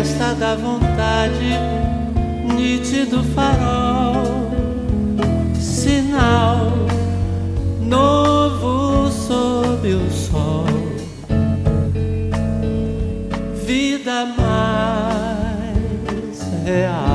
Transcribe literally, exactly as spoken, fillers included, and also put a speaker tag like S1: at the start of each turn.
S1: festa da vontade, nítido farol, sinal novo sob o sol, vida mais real.